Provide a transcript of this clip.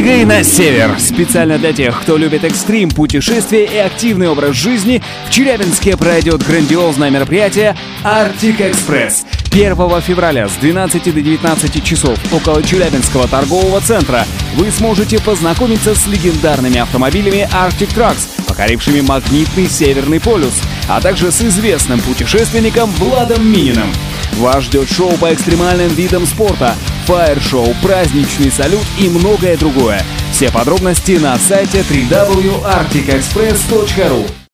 Двигай на север! Специально для тех, кто любит экстрим, путешествия и активный образ жизни, в Челябинске пройдет грандиозное мероприятие Arctic Express. 1 февраля с 12 до 19 часов около Челябинского торгового центра вы сможете познакомиться с легендарными автомобилями Arctic Trucks, покорившими магнитный Северный полюс, а также с известным путешественником Владом Мининым. Вас ждет шоу по экстремальным видам спорта, фаер-шоу, праздничный салют и многое другое. Все подробности на сайте www.arcticexpress.ru.